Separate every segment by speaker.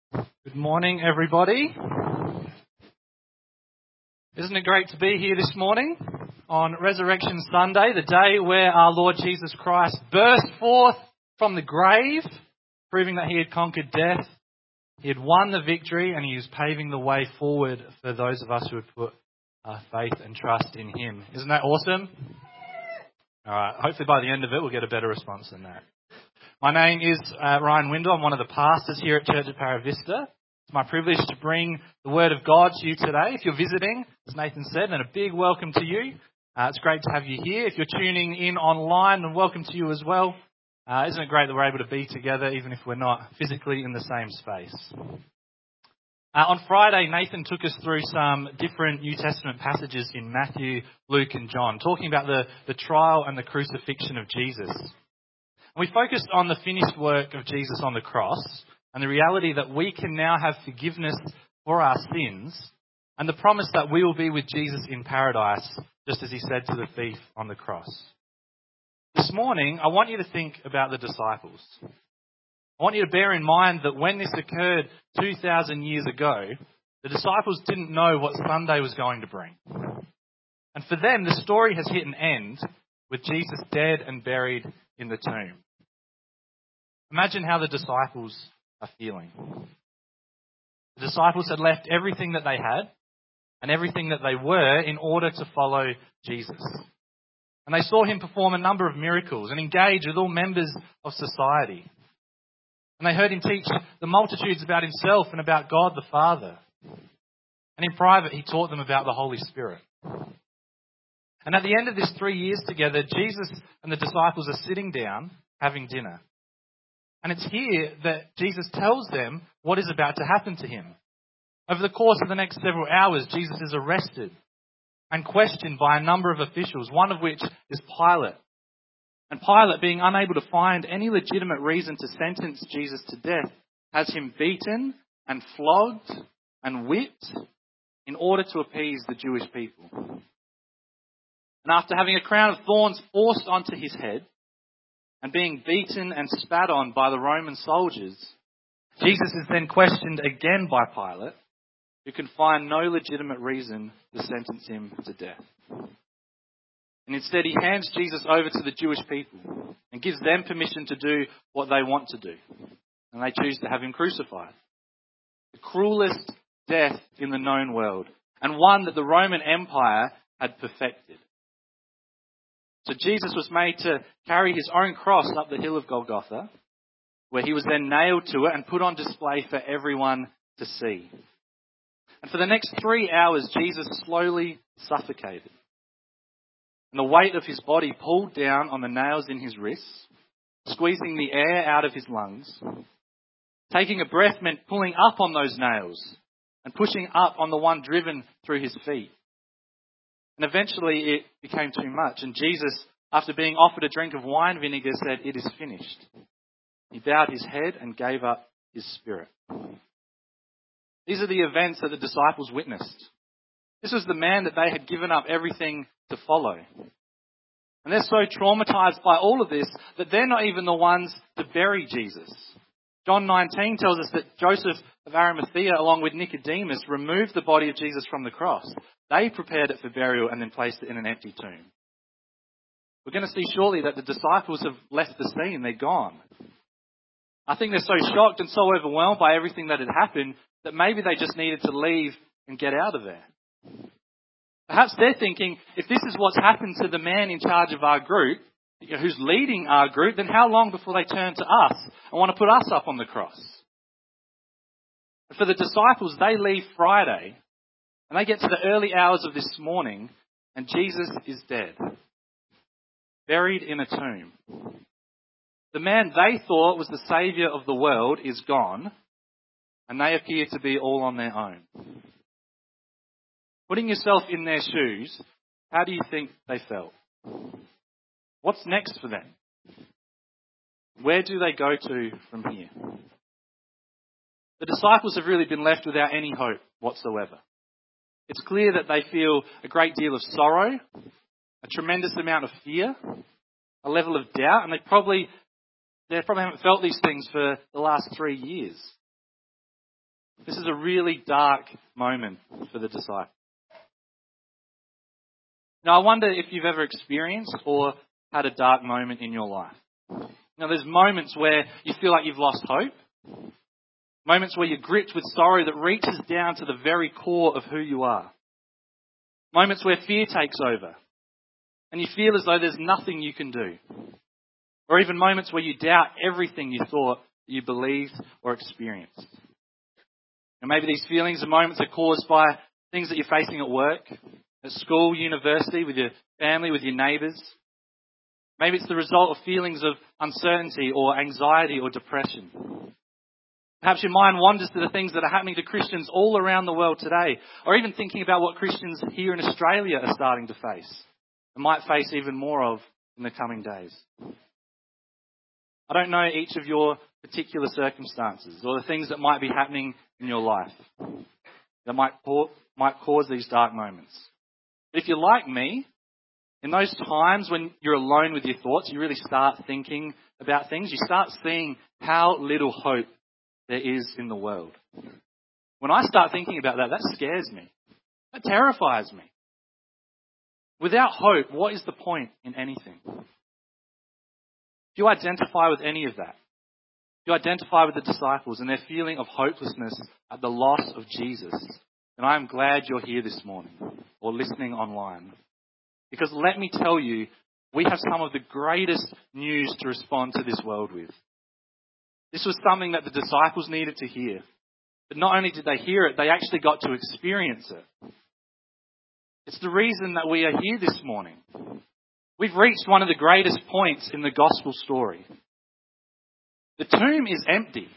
Speaker 1: Good morning, everybody. Isn't it great to be here this morning on Resurrection Sunday, the day where our Lord Jesus Christ burst forth from the grave, proving that he had conquered death, he had won the victory, and he was paving the way forward for those of us who would put our faith and trust in him. Isn't that awesome? All right, hopefully by the end of it we'll get a better response than that. My name is Ryan Windle. I'm one of the pastors here at Church at Paravista. It's my privilege to bring the Word of God to you today. If you're visiting, as Nathan said, then a big welcome to you. It's great to have you here. If you're tuning in online, then welcome to you as well. Isn't it great that we're able to be together, even if we're not physically in the same space? On Friday, Nathan took us through some different New Testament passages in Matthew, Luke and John, talking about the trial and the crucifixion of Jesus. We focused on the finished work of Jesus on the cross and the reality that we can now have forgiveness for our sins and the promise that we will be with Jesus in paradise, just as he said to the thief on the cross. This morning, I want you to think about the disciples. I want you to bear in mind that when this occurred 2,000 years ago, the disciples didn't know what Sunday was going to bring. And for them, the story has hit an end with Jesus dead and buried in the tomb. Imagine how the disciples are feeling. The disciples had left everything that they had and everything that they were in order to follow Jesus. And they saw him perform a number of miracles and engage with all members of society. And they heard him teach the multitudes about himself and about God the Father. And in private, he taught them about the Holy Spirit. And at the end of this 3 years together, Jesus and the disciples are sitting down having dinner. And it's here that Jesus tells them what is about to happen to him. Over the course of the next several hours, Jesus is arrested and questioned by a number of officials, one of which is Pilate. And Pilate, being unable to find any legitimate reason to sentence Jesus to death, has him beaten and flogged and whipped in order to appease the Jewish people. And after having a crown of thorns forced onto his head, and being beaten and spat on by the Roman soldiers, Jesus is then questioned again by Pilate, who can find no legitimate reason to sentence him to death. And instead he hands Jesus over to the Jewish people and gives them permission to do what they want to do. And they choose to have him crucified. The cruelest death in the known world, and one that the Roman Empire had perfected. So Jesus was made to carry his own cross up the hill of Golgotha, where he was then nailed to it and put on display for everyone to see. And for the next 3 hours, Jesus slowly suffocated. And the weight of his body pulled down on the nails in his wrists, squeezing the air out of his lungs. Taking a breath meant pulling up on those nails and pushing up on the one driven through his feet. And eventually it became too much. And Jesus, after being offered a drink of wine vinegar, said, "It is finished." He bowed his head and gave up his spirit. These are the events that the disciples witnessed. This was the man that they had given up everything to follow. And they're so traumatized by all of this that they're not even the ones to bury Jesus. John 19 tells us that Joseph of Arimathea, along with Nicodemus, removed the body of Jesus from the cross. They prepared it for burial and then placed it in an empty tomb. We're going to see shortly that the disciples have left the scene. They're gone. I think they're so shocked and so overwhelmed by everything that had happened that maybe they just needed to leave and get out of there. Perhaps they're thinking, if this is what's happened to the man in charge of our group, who's leading our group, then how long before they turn to us and want to put us up on the cross? For the disciples, they leave Friday and they get to the early hours of this morning and Jesus is dead, buried in a tomb. The man they thought was the saviour of the world is gone and they appear to be all on their own. Putting yourself in their shoes, how do you think they felt? What's next for them? Where do they go to from here? The disciples have really been left without any hope whatsoever. It's clear that they feel a great deal of sorrow, a tremendous amount of fear, a level of doubt, and they probably haven't felt these things for the last 3 years. This is a really dark moment for the disciples. Now, I wonder if you've ever experienced or had a dark moment in your life. Now, there's moments where you feel like you've lost hope. Moments where you're gripped with sorrow that reaches down to the very core of who you are. Moments where fear takes over and you feel as though there's nothing you can do. Or even moments where you doubt everything you thought you believed or experienced. And maybe these feelings and moments are caused by things that you're facing at work, at school, university, with your family, with your neighbours. Maybe it's the result of feelings of uncertainty or anxiety or depression. Perhaps your mind wanders to the things that are happening to Christians all around the world today, or even thinking about what Christians here in Australia are starting to face, and might face even more of in the coming days. I don't know each of your particular circumstances or the things that might be happening in your life that might cause these dark moments. But if you're like me, in those times when you're alone with your thoughts, you really start thinking about things. You start seeing how little hope there is in the world. When I start thinking about that, that scares me. That terrifies me. Without hope, what is the point in anything? If you identify with any of that, if you identify with the disciples and their feeling of hopelessness at the loss of Jesus, then I am glad you're here this morning or listening online. Because let me tell you, we have some of the greatest news to respond to this world with. This was something that the disciples needed to hear. But not only did they hear it, they actually got to experience it. It's the reason that we are here this morning. We've reached one of the greatest points in the gospel story. The tomb is empty.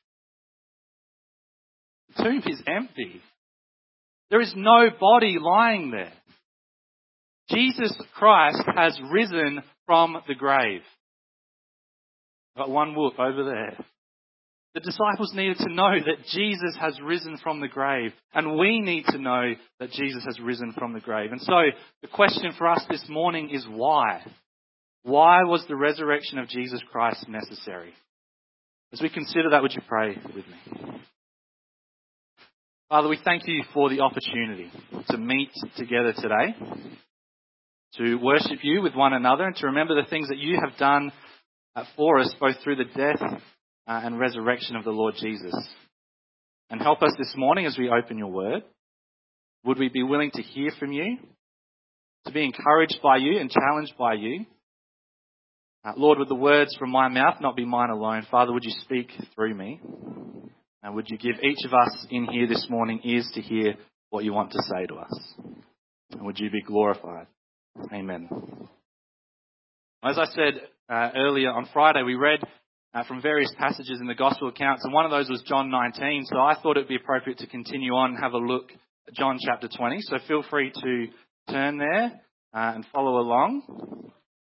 Speaker 1: The tomb is empty. There is no body lying there. Jesus Christ has risen from the grave. Got one whoop over there. The disciples needed to know that Jesus has risen from the grave. And we need to know that Jesus has risen from the grave. And so the question for us this morning is why? Why was the resurrection of Jesus Christ necessary? As we consider that, would you pray with me? Father, we thank you for the opportunity to meet together today, to worship you with one another and to remember the things that you have done for us, both through the death and resurrection of the Lord Jesus. And help us this morning as we open your word. Would we be willing to hear from you, to be encouraged by you and challenged by you? Lord, would the words from my mouth not be mine alone? Father, would you speak through me? And would you give each of us in here this morning ears to hear what you want to say to us? And would you be glorified? Amen. As I said earlier on Friday, we read from various passages in the gospel accounts, and one of those was John 19. So I thought it would be appropriate to continue on and have a look at John chapter 20. So feel free to turn there and follow along.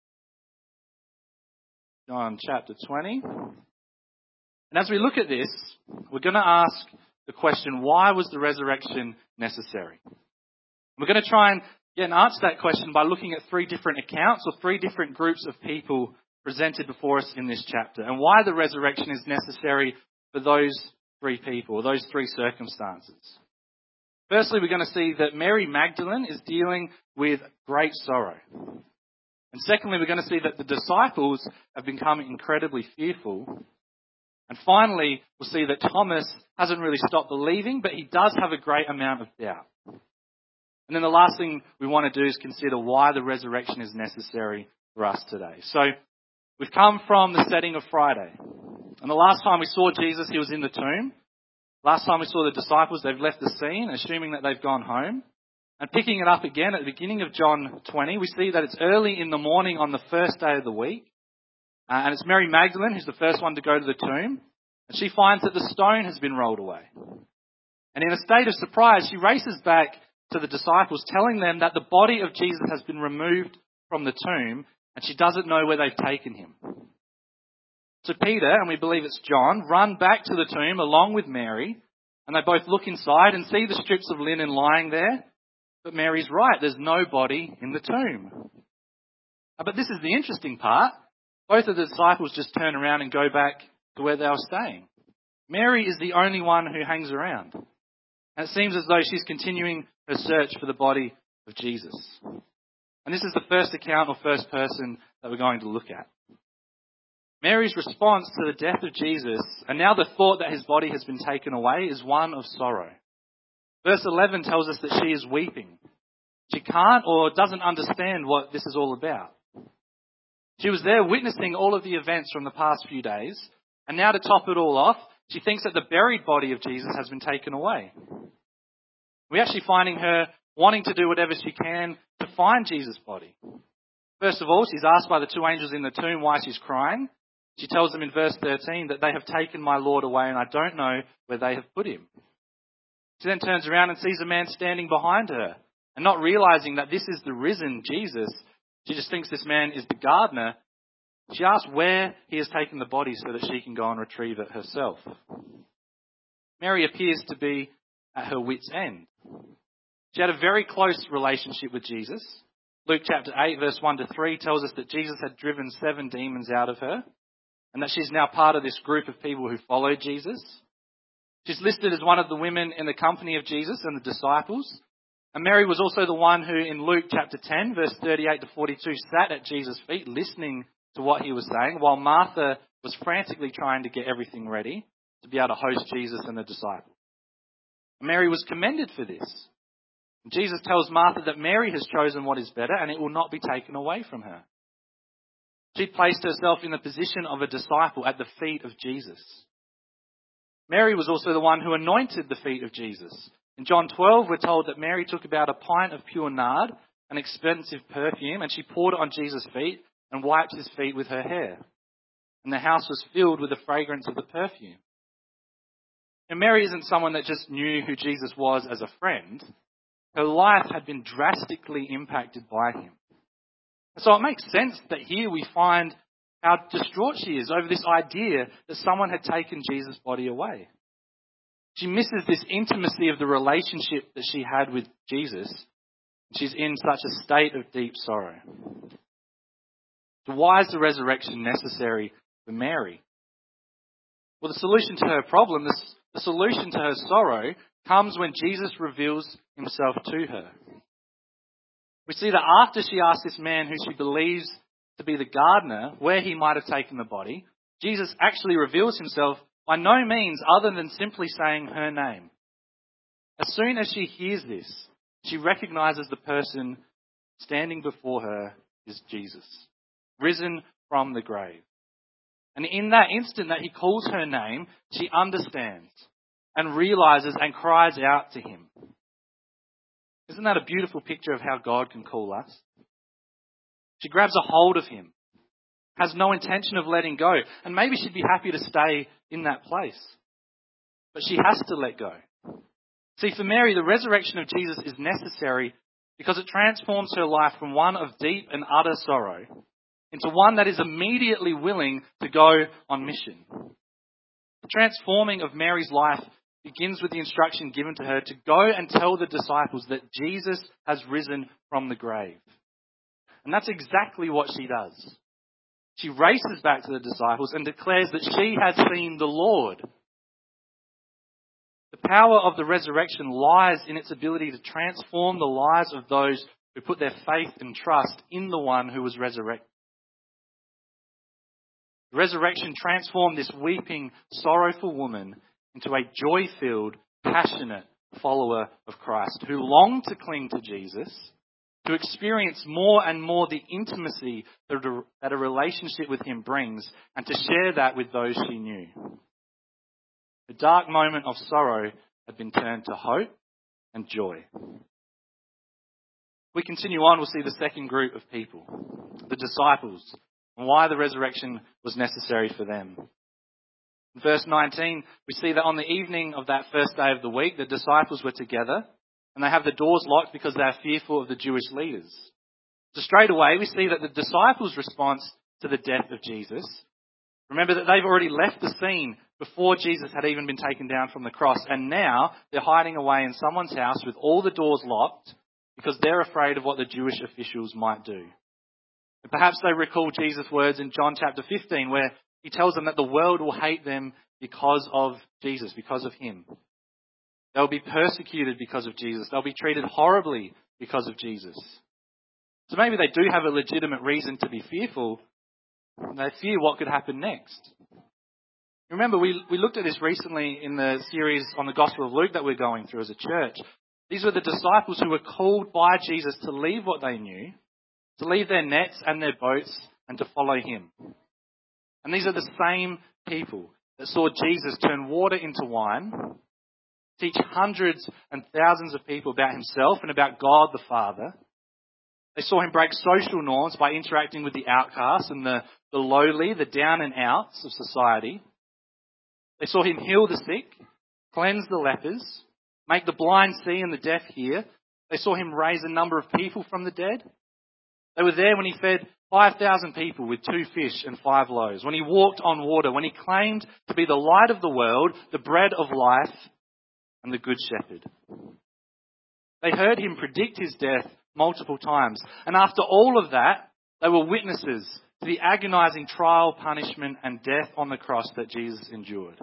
Speaker 1: John chapter 20. And as we look at this, we're going to ask the question, why was the resurrection necessary? We're going to try and answer that question by looking at three different accounts or three different groups of people presented before us in this chapter, and why the resurrection is necessary for those three people, or those three circumstances. Firstly, we're going to see that Mary Magdalene is dealing with great sorrow. And secondly, we're going to see that the disciples have become incredibly fearful. And finally, we'll see that Thomas hasn't really stopped believing, but he does have a great amount of doubt. And then the last thing we want to do is consider why the resurrection is necessary for us today. So we've come from the setting of Friday. And the last time we saw Jesus, he was in the tomb. Last time we saw the disciples, they've left the scene, assuming that they've gone home. And picking it up again at the beginning of John 20, we see that it's early in the morning on the first day of the week. And it's Mary Magdalene who's the first one to go to the tomb. And she finds that the stone has been rolled away. And in a state of surprise, she races back to the disciples, telling them that the body of Jesus has been removed from the tomb, and she doesn't know where they've taken him. So Peter, and we believe it's John, run back to the tomb along with Mary, and they both look inside and see the strips of linen lying there. But Mary's right, there's no body in the tomb. But this is the interesting part. Both of the disciples just turn around and go back to where they were staying. Mary is the only one who hangs around. And it seems as though she's continuing her search for the body of Jesus. And this is the first account or first person that we're going to look at. Mary's response to the death of Jesus, and now the thought that his body has been taken away, is one of sorrow. Verse 11 tells us that she is weeping. She can't or doesn't understand what this is all about. She was there witnessing all of the events from the past few days, and now to top it all off, she thinks that the buried body of Jesus has been taken away. We're actually finding her wanting to do whatever she can to find Jesus' body. First of all, she's asked by the two angels in the tomb why she's crying. She tells them in verse 13 that they have taken my Lord away and I don't know where they have put him. She then turns around and sees a man standing behind her, and not realizing that this is the risen Jesus, she just thinks this man is the gardener. She asks where he has taken the body so that she can go and retrieve it herself. Mary appears to be at her wit's end. She had a very close relationship with Jesus. Luke chapter 8 verse 1 to 3 tells us that Jesus had driven 7 demons out of her, and that she's now part of this group of people who follow Jesus. She's listed as one of the women in the company of Jesus and the disciples. And Mary was also the one who in Luke chapter 10 verse 38 to 42 sat at Jesus' feet listening to what he was saying, while Martha was frantically trying to get everything ready to be able to host Jesus and the disciples. Mary was commended for this. Jesus tells Martha that Mary has chosen what is better and it will not be taken away from her. She placed herself in the position of a disciple at the feet of Jesus. Mary was also the one who anointed the feet of Jesus. In John 12, we're told that Mary took about a pint of pure nard, an expensive perfume, and she poured it on Jesus' feet and wiped his feet with her hair. And the house was filled with the fragrance of the perfume. And Mary isn't someone that just knew who Jesus was as a friend. Her life had been drastically impacted by him. So it makes sense that here we find how distraught she is over this idea that someone had taken Jesus' body away. She misses this intimacy of the relationship that she had with Jesus. She's in such a state of deep sorrow. So why is the resurrection necessary for Mary? Well, the solution to her problem, the solution to her sorrow, comes when Jesus reveals himself to her. We see that after she asks this man who she believes to be the gardener where he might have taken the body, Jesus actually reveals himself by no means other than simply saying her name. As soon as she hears this, she recognizes the person standing before her is Jesus, risen from the grave. And in that instant that he calls her name, she understands and realizes and cries out to him. Isn't that a beautiful picture of how God can call us? She grabs a hold of him, has no intention of letting go, and maybe she'd be happy to stay in that place. But she has to let go. See, for Mary, the resurrection of Jesus is necessary because it transforms her life from one of deep and utter sorrow into one that is immediately willing to go on mission. The transforming of Mary's life begins with the instruction given to her to go and tell the disciples that Jesus has risen from the grave. And that's exactly what she does. She races back to the disciples and declares that she has seen the Lord. The power of the resurrection lies in its ability to transform the lives of those who put their faith and trust in the one who was resurrected. The resurrection transformed this weeping, sorrowful woman into a joy-filled, passionate follower of Christ who longed to cling to Jesus, to experience more and more the intimacy that a relationship with him brings, and to share that with those she knew. The dark moment of sorrow had been turned to hope and joy. We continue on, we'll see the second group of people, the disciples, and why the resurrection was necessary for them. In verse 19, we see that on the evening of that first day of the week, the disciples were together, and they have the doors locked because they are fearful of the Jewish leaders. So straight away, we see that the disciples' response to the death of Jesus, remember that they've already left the scene before Jesus had even been taken down from the cross, and now they're hiding away in someone's house with all the doors locked because they're afraid of what the Jewish officials might do. And perhaps they recall Jesus' words in John chapter 15, where he tells them that the world will hate them because of Jesus, because of him. They'll be persecuted because of Jesus. They'll be treated horribly because of Jesus. So maybe they do have a legitimate reason to be fearful. They fear what could happen next. Remember, we looked at this recently in the series on the Gospel of Luke that we're going through as a church. These were the disciples who were called by Jesus to leave what they knew, to leave their nets and their boats and to follow him. And these are the same people that saw Jesus turn water into wine, teach hundreds and thousands of people about himself and about God the Father. They saw him break social norms by interacting with the outcasts and the lowly, the down and outs of society. They saw him heal the sick, cleanse the lepers, make the blind see and the deaf hear. They saw him raise a number of people from the dead. They were there when he fed 5,000 people with 2 fish and 5 loaves, when he walked on water, when he claimed to be the light of the world, the bread of life, and the good shepherd. They heard him predict his death multiple times. And after all of that, they were witnesses to the agonizing trial, punishment, and death on the cross that Jesus endured.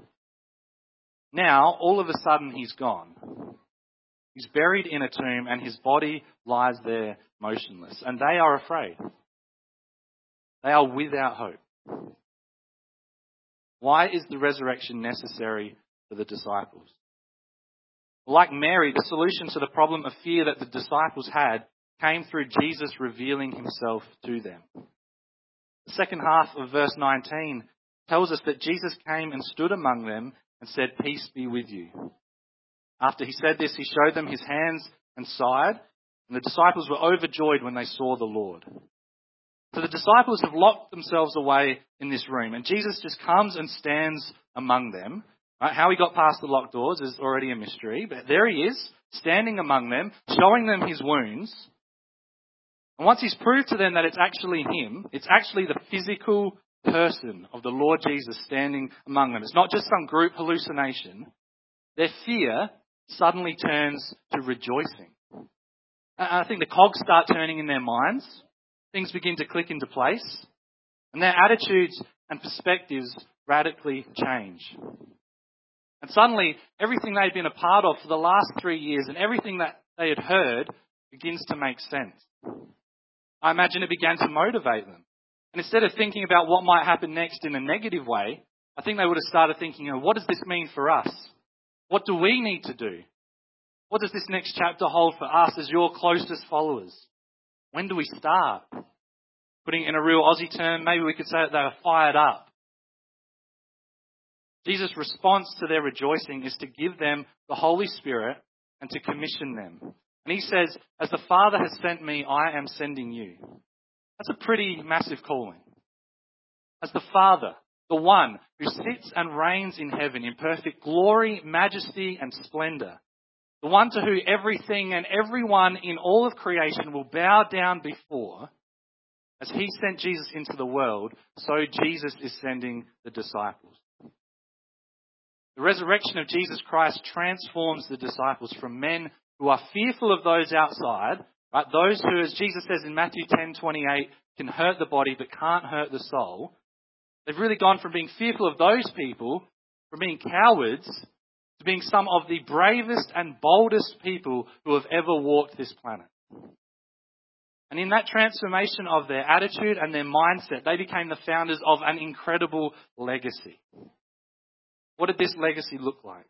Speaker 1: Now, all of a sudden, he's gone. He's buried in a tomb and his body lies there motionless. And they are afraid. They are without hope. Why is the resurrection necessary for the disciples? Like Mary, the solution to the problem of fear that the disciples had came through Jesus revealing himself to them. The second half of verse 19 tells us that Jesus came and stood among them and said, "Peace be with you." After he said this, he showed them his hands and side, and the disciples were overjoyed when they saw the Lord. So the disciples have locked themselves away in this room, and Jesus just comes and stands among them. Right? How he got past the locked doors is already a mystery, but there he is, standing among them, showing them his wounds. And once he's proved to them that it's actually him, it's actually the physical person of the Lord Jesus standing among them. It's not just some group hallucination. Their fear suddenly turns to rejoicing. And I think the cogs start turning in their minds. Things begin to click into place. And their attitudes and perspectives radically change. And suddenly, everything they'd been a part of for the last 3 years and everything that they had heard begins to make sense. I imagine it began to motivate them. And instead of thinking about what might happen next in a negative way, I think they would have started thinking, what does this mean for us? What do we need to do? What does this next chapter hold for us as your closest followers? When do we start? Putting it in a real Aussie term, maybe we could say that they were fired up. Jesus' response to their rejoicing is to give them the Holy Spirit and to commission them. And he says, "As the Father has sent me, I am sending you." That's a pretty massive calling. As the Father, the one who sits and reigns in heaven in perfect glory, majesty, and splendor, the one to whom everything and everyone in all of creation will bow down before, as he sent Jesus into the world, so Jesus is sending the disciples. The resurrection of Jesus Christ transforms the disciples from men who are fearful of those outside, right? Those who, as Jesus says in Matthew 10:28, can hurt the body but can't hurt the soul. They've really gone from being fearful of those people, from being cowards, to being some of the bravest and boldest people who have ever walked this planet. And in that transformation of their attitude and their mindset, they became the founders of an incredible legacy. What did this legacy look like?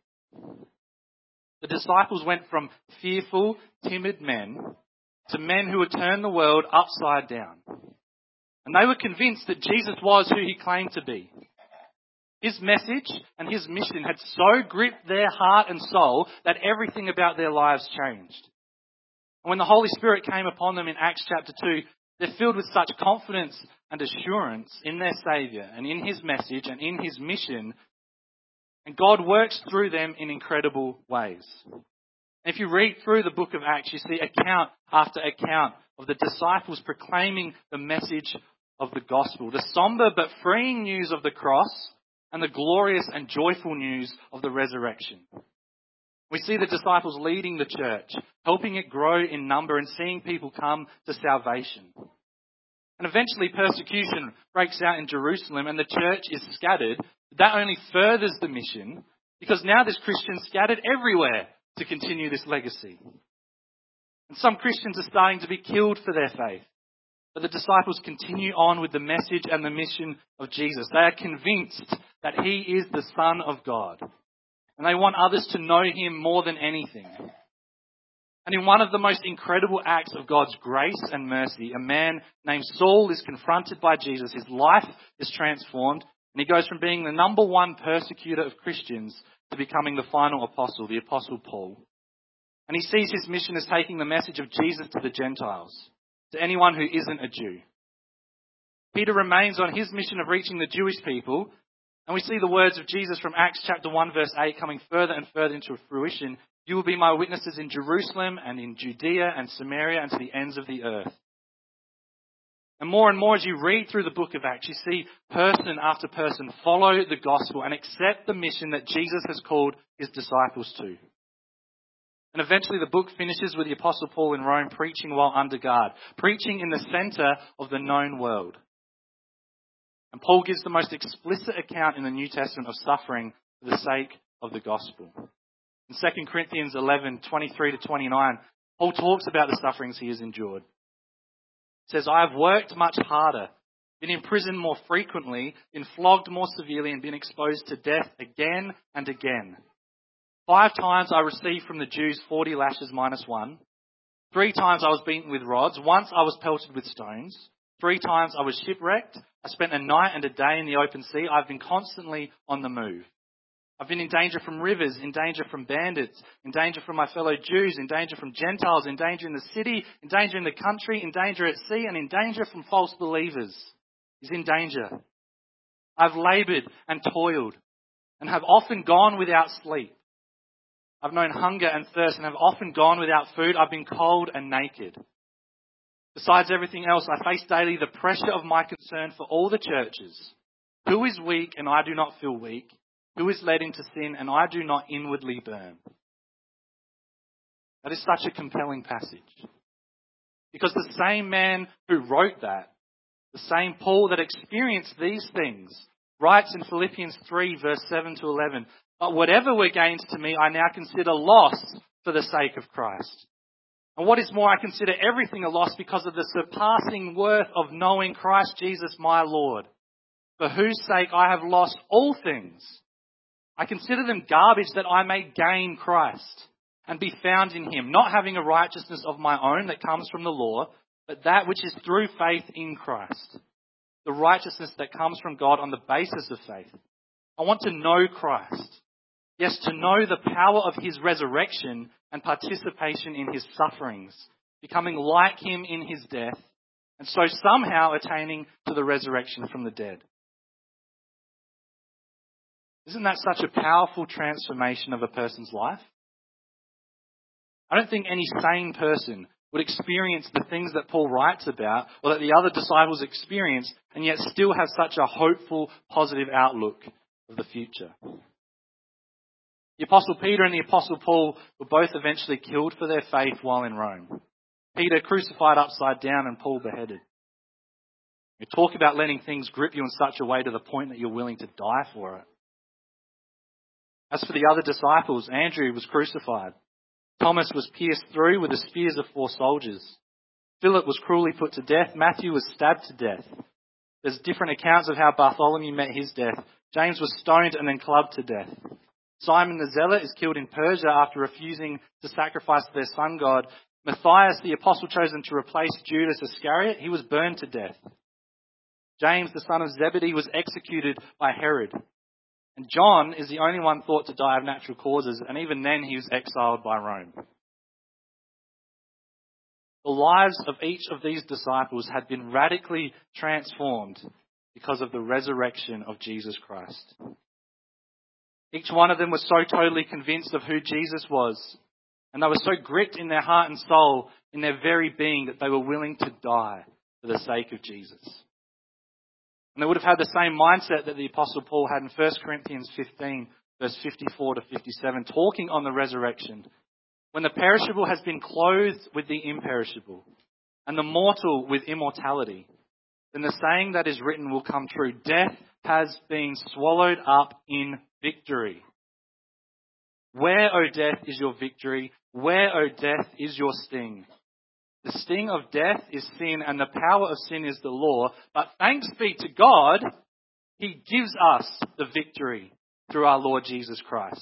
Speaker 1: The disciples went from fearful, timid men to men who would turn the world upside down. And they were convinced that Jesus was who he claimed to be. His message and his mission had so gripped their heart and soul that everything about their lives changed. And when the Holy Spirit came upon them in Acts chapter 2, they're filled with such confidence and assurance in their Saviour and in his message and in his mission. And God works through them in incredible ways. If you read through the book of Acts, you see account after account of the disciples proclaiming the message of the gospel, the somber but freeing news of the cross, and the glorious and joyful news of the resurrection. We see the disciples leading the church, helping it grow in number and seeing people come to salvation. And eventually persecution breaks out in Jerusalem and the church is scattered, That only furthers the mission because now there's Christians scattered everywhere to continue this legacy. And some Christians are starting to be killed for their faith. But the disciples continue on with the message and the mission of Jesus. They are convinced that he is the Son of God. And they want others to know him more than anything. And in one of the most incredible acts of God's grace and mercy, a man named Saul is confronted by Jesus. His life is transformed. And he goes from being the number one persecutor of Christians to becoming the final apostle, the Apostle Paul. And he sees his mission as taking the message of Jesus to the Gentiles, to anyone who isn't a Jew. Peter remains on his mission of reaching the Jewish people. And we see the words of Jesus from Acts chapter 1 verse 8 coming further and further into fruition. You will be my witnesses in Jerusalem and in Judea and Samaria and to the ends of the earth. And more as you read through the book of Acts, you see person after person follow the gospel and accept the mission that Jesus has called his disciples to. And eventually the book finishes with the Apostle Paul in Rome preaching while under guard, preaching in the center of the known world. And Paul gives the most explicit account in the New Testament of suffering for the sake of the gospel. In 2 Corinthians 11:23 to 29, Paul talks about the sufferings he has endured. He says, I have worked much harder, been imprisoned more frequently, been flogged more severely, and been exposed to death again and again. 5 times I received from the Jews 40 lashes minus 1. 3 times I was beaten with rods. Once I was pelted with stones. 3 times I was shipwrecked. I spent a night and a day in the open sea. I've been constantly on the move. I've been in danger from rivers, in danger from bandits, in danger from my fellow Jews, in danger from Gentiles, in danger in the city, in danger in the country, in danger at sea, and in danger from false believers. He's in danger. I've laboured and toiled and have often gone without sleep. I've known hunger and thirst and have often gone without food. I've been cold and naked. Besides everything else, I face daily the pressure of my concern for all the churches. Who is weak and I do not feel weak? Who is led into sin and I do not inwardly burn? That is such a compelling passage. Because the same man who wrote that, the same Paul that experienced these things, writes in Philippians 3 verse 7 to 11, but whatever were gains to me, I now consider loss for the sake of Christ. And what is more, I consider everything a loss because of the surpassing worth of knowing Christ Jesus my Lord, for whose sake I have lost all things. I consider them garbage that I may gain Christ and be found in him, not having a righteousness of my own that comes from the law, but that which is through faith in Christ, the righteousness that comes from God on the basis of faith. I want to know Christ. Yes, to know the power of his resurrection and participation in his sufferings, becoming like him in his death, and so somehow attaining to the resurrection from the dead. Isn't that such a powerful transformation of a person's life? I don't think any sane person would experience the things that Paul writes about or that the other disciples experienced and yet still have such a hopeful, positive outlook of the future. The Apostle Peter and the Apostle Paul were both eventually killed for their faith while in Rome. Peter crucified upside down and Paul beheaded. You talk about letting things grip you in such a way to the point that you're willing to die for it. As for the other disciples, Andrew was crucified. Thomas was pierced through with the spears of 4 soldiers. Philip was cruelly put to death. Matthew was stabbed to death. There's different accounts of how Bartholomew met his death. James was stoned and then clubbed to death. Simon the Zealot is killed in Persia after refusing to sacrifice their sun god. Matthias, the apostle chosen to replace Judas Iscariot, he was burned to death. James, the son of Zebedee, was executed by Herod. And John is the only one thought to die of natural causes, and even then he was exiled by Rome. The lives of each of these disciples had been radically transformed because of the resurrection of Jesus Christ. Each one of them was so totally convinced of who Jesus was, and they were so gripped in their heart and soul, in their very being, that they were willing to die for the sake of Jesus. And they would have had the same mindset that the Apostle Paul had in 1 Corinthians 15, verse 54 to 57, talking on the resurrection. When the perishable has been clothed with the imperishable, and the mortal with immortality, then the saying that is written will come true. Death has been swallowed up in victory. Where, O death, is your victory? Where, O death, is your sting? The sting of death is sin, and the power of sin is the law. But thanks be to God, He gives us the victory through our Lord Jesus Christ.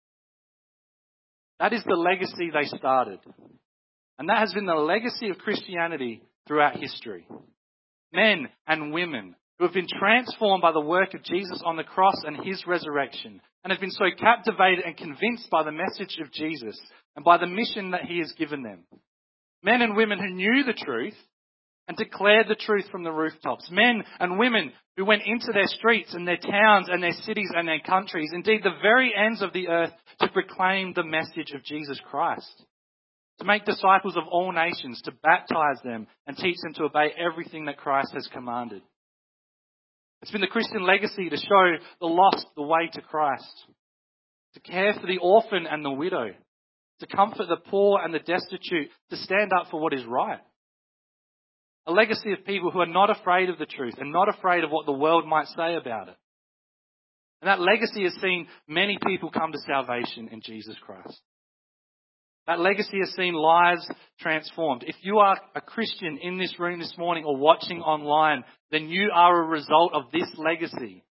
Speaker 1: That is the legacy they started. And that has been the legacy of Christianity throughout history. Men and women who have been transformed by the work of Jesus on the cross and His resurrection, and have been so captivated and convinced by the message of Jesus and by the mission that He has given them. Men and women who knew the truth and declared the truth from the rooftops. Men and women who went into their streets and their towns and their cities and their countries, indeed the very ends of the earth, to proclaim the message of Jesus Christ. To make disciples of all nations, to baptize them and teach them to obey everything that Christ has commanded. It's been the Christian legacy to show the lost the way to Christ, to care for the orphan and the widow, to comfort the poor and the destitute, to stand up for what is right. A legacy of people who are not afraid of the truth and not afraid of what the world might say about it. And that legacy has seen many people come to salvation in Jesus Christ. That legacy has seen lives transformed. If you are a Christian in this room this morning or watching online, then you are a result of this legacy.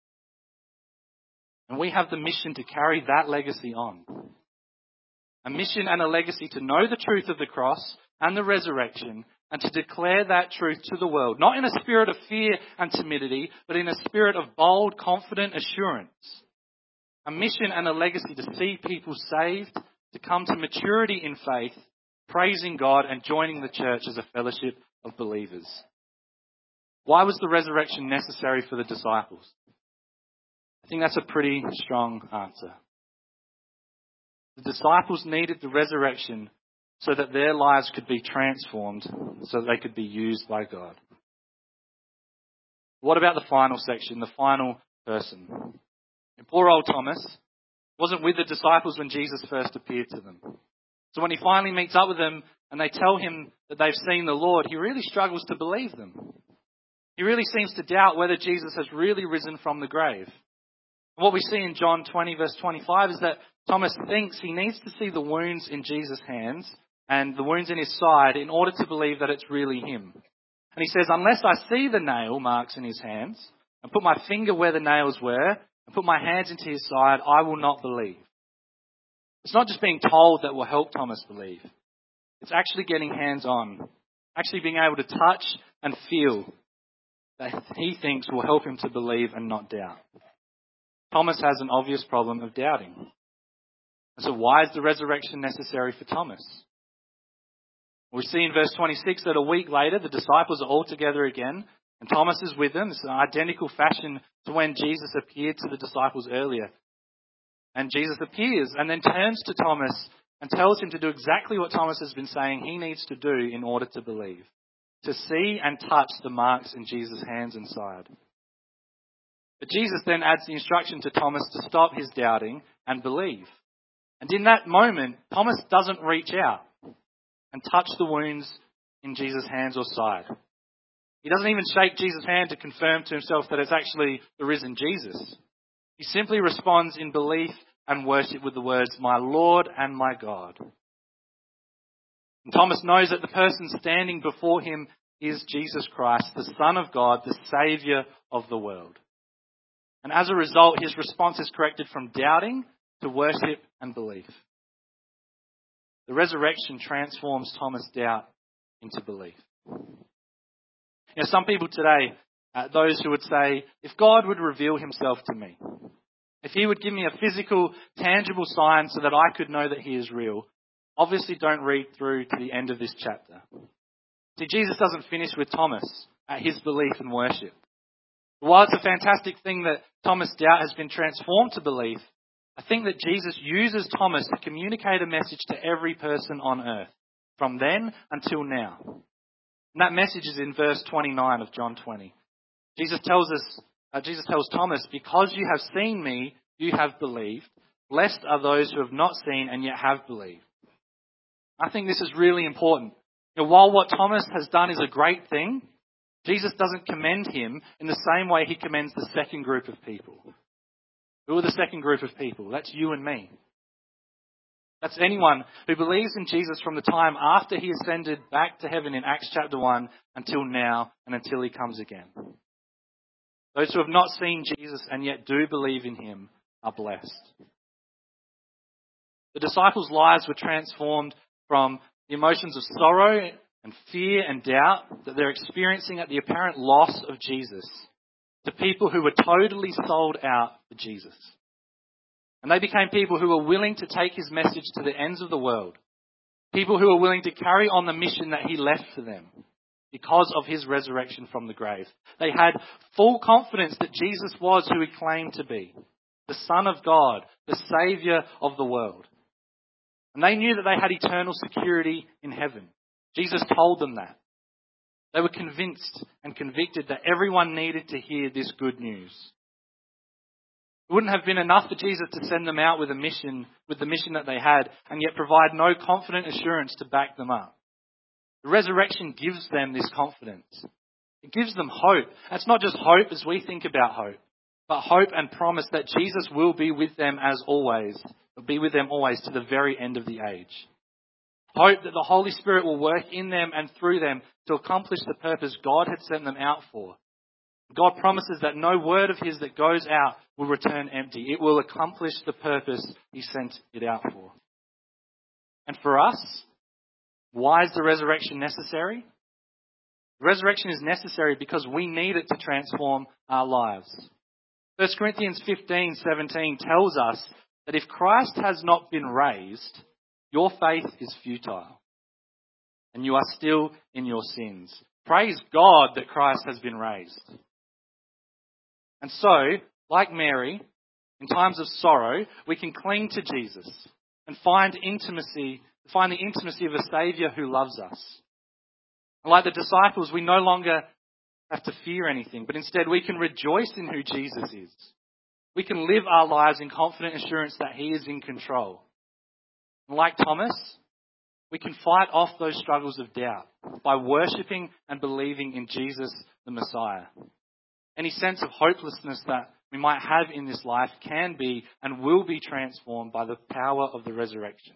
Speaker 1: And we have the mission to carry that legacy on. A mission and a legacy to know the truth of the cross and the resurrection and to declare that truth to the world, not in a spirit of fear and timidity, but in a spirit of bold, confident assurance. A mission and a legacy to see people saved, to come to maturity in faith, praising God and joining the church as a fellowship of believers. Why was the resurrection necessary for the disciples? I think that's a pretty strong answer. The disciples needed the resurrection so that their lives could be transformed, so that they could be used by God. What about the final section, the final person? And poor old Thomas wasn't with the disciples when Jesus first appeared to them. So when he finally meets up with them and they tell him that they've seen the Lord, he really struggles to believe them. He really seems to doubt whether Jesus has really risen from the grave. What we see in John 20 verse 25 is that Thomas thinks he needs to see the wounds in Jesus' hands and the wounds in his side in order to believe that it's really him. And he says, unless I see the nail marks in his hands and put my finger where the nails were and put my hands into his side, I will not believe. It's not just being told that will help Thomas believe. It's actually getting hands-on, actually being able to touch and feel that he thinks will help him to believe and not doubt. Thomas has an obvious problem of doubting. So why is the resurrection necessary for Thomas? We see in verse 26 that a week later, the disciples are all together again, and Thomas is with them. It's an identical fashion to when Jesus appeared to the disciples earlier. And Jesus appears and then turns to Thomas and tells him to do exactly what Thomas has been saying he needs to do in order to believe. To see and touch the marks in Jesus' hands and side. But Jesus then adds the instruction to Thomas to stop his doubting and believe. And in that moment, Thomas doesn't reach out and touch the wounds in Jesus' hands or side. He doesn't even shake Jesus' hand to confirm to himself that it's actually the risen Jesus. He simply responds in belief and worship with the words, my Lord and my God. And Thomas knows that the person standing before him is Jesus Christ, the Son of God, the Saviour of the world. And as a result, his response is corrected from doubting to worship and belief. The resurrection transforms Thomas' doubt into belief. Some people today, those who would say, if God would reveal himself to me, if he would give me a physical, tangible sign so that I could know that he is real, obviously don't read through to the end of this chapter. See, Jesus doesn't finish with Thomas at his belief and worship. While it's a fantastic thing that Thomas' doubt has been transformed to belief, I think that Jesus uses Thomas to communicate a message to every person on earth, from then until now. And that message is in verse 29 of John 20. Jesus tells Thomas, because you have seen me, you have believed. Blessed are those who have not seen and yet have believed. I think this is really important. While what Thomas has done is a great thing, Jesus doesn't commend him in the same way he commends the second group of people. Who are the second group of people? That's you and me. That's anyone who believes in Jesus from the time after he ascended back to heaven in Acts chapter 1 until now and until he comes again. Those who have not seen Jesus and yet do believe in him are blessed. The disciples' lives were transformed from the emotions of sorrow and fear and doubt that they're experiencing at the apparent loss of Jesus to people who were totally sold out for Jesus. And they became people who were willing to take his message to the ends of the world. People who were willing to carry on the mission that he left for them because of his resurrection from the grave. They had full confidence that Jesus was who he claimed to be, the Son of God, the Saviour of the world. And they knew that they had eternal security in heaven. Jesus told them that. They were convinced and convicted that everyone needed to hear this good news. It wouldn't have been enough for Jesus to send them out with the mission that they had, and yet provide no confident assurance to back them up. The resurrection gives them this confidence. It gives them hope. It's not just hope as we think about hope, but hope and promise that Jesus will be with them as always, will be with them always to the very end of the age. Hope that the Holy Spirit will work in them and through them to accomplish the purpose God had sent them out for. God promises that no word of his that goes out will return empty. It will accomplish the purpose he sent it out for. And for us, why is the resurrection necessary? The resurrection is necessary because we need it to transform our lives. 1 Corinthians 15:17 tells us that if Christ has not been raised, your faith is futile and you are still in your sins. Praise God that Christ has been raised. And so, like Mary, in times of sorrow, we can cling to Jesus and find the intimacy of a Saviour who loves us. And like the disciples, we no longer have to fear anything, but instead we can rejoice in who Jesus is. We can live our lives in confident assurance that he is in control. And like Thomas, we can fight off those struggles of doubt by worshipping and believing in Jesus the Messiah. Any sense of hopelessness that we might have in this life can be and will be transformed by the power of the resurrection.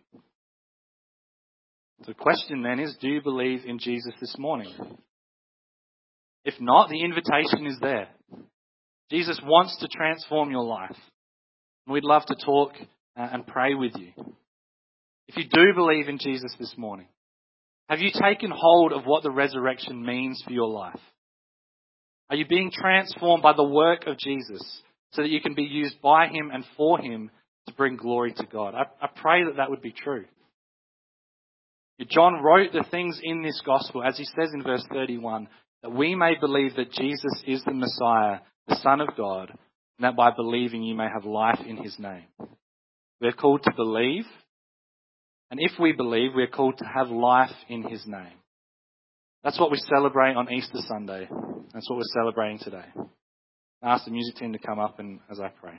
Speaker 1: The question then is, do you believe in Jesus this morning? If not, the invitation is there. Jesus wants to transform your life. And we'd love to talk and pray with you. If you do believe in Jesus this morning, have you taken hold of what the resurrection means for your life? Are you being transformed by the work of Jesus so that you can be used by him and for him to bring glory to God? I pray that that would be true. John wrote the things in this gospel, as he says in verse 31, that we may believe that Jesus is the Messiah, the Son of God, and that by believing you may have life in his name. We're called to believe, and if we believe, we're called to have life in his name. That's what we celebrate on Easter Sunday. That's what we're celebrating today. I ask the music team to come up and as I pray.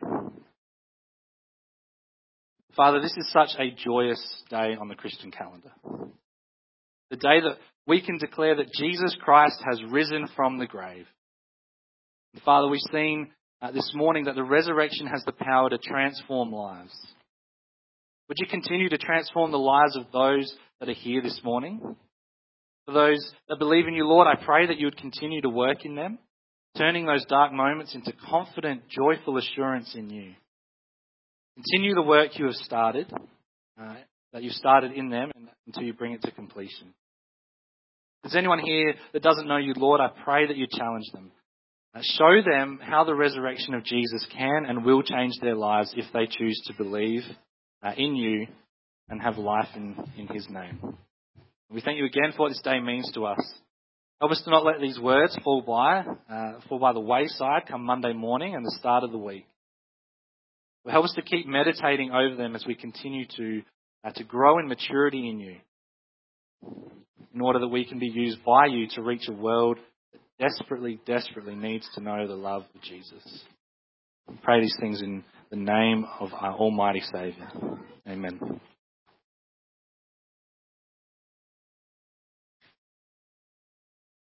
Speaker 1: Father, this is such a joyous day on the Christian calendar. The day that we can declare that Jesus Christ has risen from the grave. And Father, we've seen this morning that the resurrection has the power to transform lives. Would you continue to transform the lives of those that are here this morning? For those that believe in you, Lord, I pray that you would continue to work in them, turning those dark moments into confident, joyful assurance in you. Continue the work you have started, that you've started in them until you bring it to completion. If there's anyone here that doesn't know you, Lord, I pray that you challenge them. Show them how the resurrection of Jesus can and will change their lives if they choose to believe in you and have life in his name. We thank you again for what this day means to us. Help us to not let these words fall by the wayside come Monday morning and the start of the week. Help us to keep meditating over them as we continue to grow in maturity in you, in order that we can be used by you to reach a world that desperately, desperately needs to know the love of Jesus. We pray these things in the name of our Almighty Saviour. Amen.